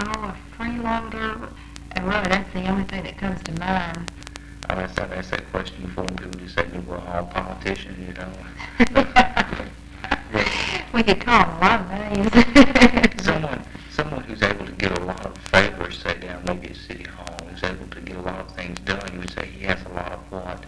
Oh, a freeloader. And really, that's the only thing that comes to mind. I asked that question before, and people just say we were all politicians, you know. We could call them a lot of names. Someone who's able to get a lot of favors, say down maybe at City Hall, who's able to get a lot of things done, you would say he has a lot of what?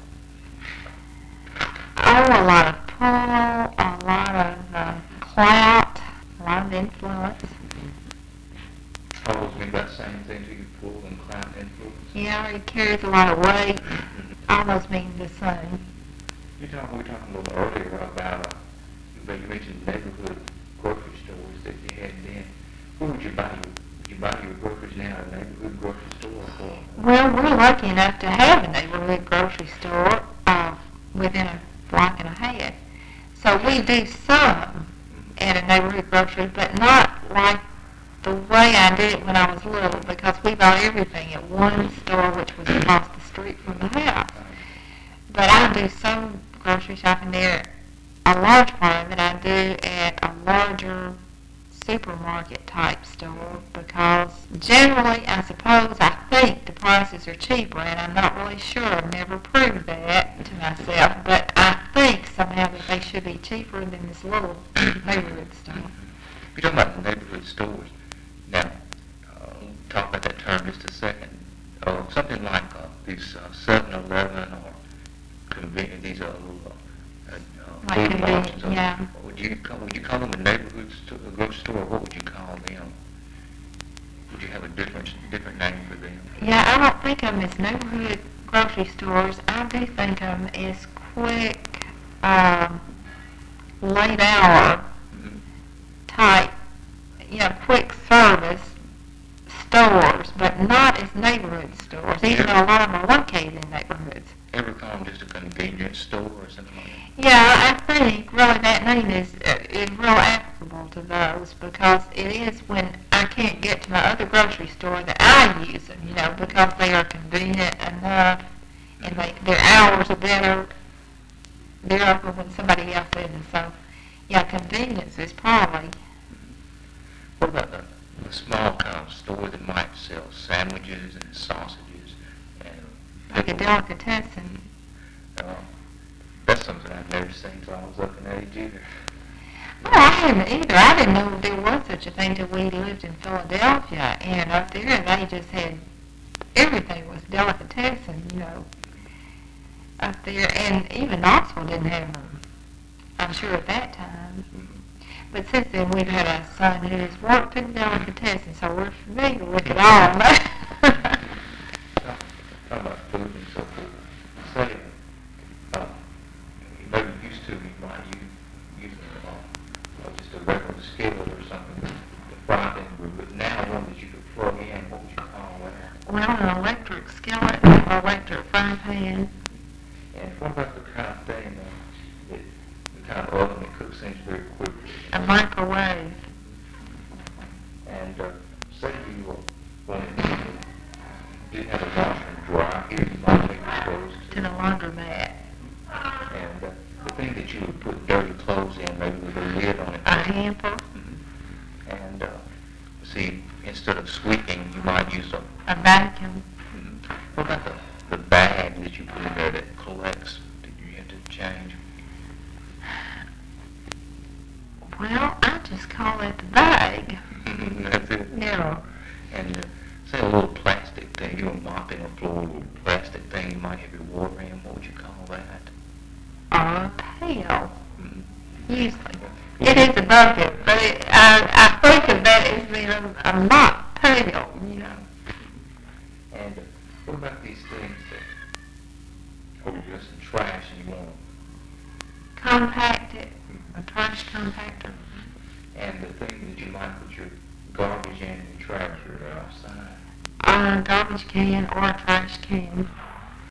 Oh, a lot of pull, a lot of clout, a lot of influence. Always mean that same thing to you, pull and clout and influence? Yeah, he carries a lot of weight. Almost mean the same. We were talking a little earlier about, you mentioned neighborhood grocery stores that you had then. Where would you buy your groceries now, a neighborhood grocery store? Or? Well, we're lucky enough to have a neighborhood grocery store within a block and a half. So we do some at a neighborhood grocery, but not like the way I did it when I was little, because we bought everything at one store, which was across the street from the house. But I do some grocery shopping there. A large part of it I do at a larger supermarket type store, because generally, I think the prices are cheaper, and I'm not really sure. I've never proved that to myself, but I think somehow that they should be cheaper than this little neighborhood store. You're talking about the neighborhood stores. Now, talk about that term just a second. Something like these 7-Eleven or these little Like food options. yeah. Would you call them a neighborhood grocery store, or what would you call them? Would you have a different name for them? Yeah, I don't think of them as neighborhood grocery stores. I do think of them as quick, late hour type, quick service stores, but not as neighborhood stores, even though a lot of them are located in neighborhoods. Ever call them just a convenience store or something like that? Yeah, I think really that name is real applicable to those, because it is when I can't get to my other grocery store that I use them, because they are convenient enough, and their hours are better. They're open when somebody else isn't. So, yeah, convenience is probably. What about the small kind of store that might sell sandwiches and sausages and like a delicatessen? That's something I've never seen until I was up in age either. Well, I hadn't either. I didn't know there was such a thing till we lived in Philadelphia, and up there they just had everything was delicatessen, up there, and even Knoxville didn't have them, I'm sure at that time. But since then we've had a son who has worked in delicatessen, so we're familiar with it all. Talking about food and so forth. Say, maybe you might use just a regular skillet or something to fry things, but now one that you could plug in, what would you call that? Well, an electric skillet or electric frying pan. And what about the kind of thing, the kind of oven that cooks things very quickly? A microwave. And say you didn't have a washer and dryer here, you might take your clothes to the laundromat. And the thing that you would put dirty clothes in, maybe with a lid on it. A hamper. Mm-hmm. And see, instead of sweeping, you might use a vacuum. Mm-hmm. What about the bag that you put in there that collects that you have to change? Well, I just call it the bag. That's it? Yeah. And say a little plastic thing, you were mopping a floor, a little plastic thing, you might have your water in, what would you call that? A pail. Mm-hmm. Usually. It is a bucket, but I think of that as being a mop pail, And what about these things that are just some trash and you want to compact it, a trash compactor. And the thing that you might put your garbage in and trash or outside. A garbage can or a trash can.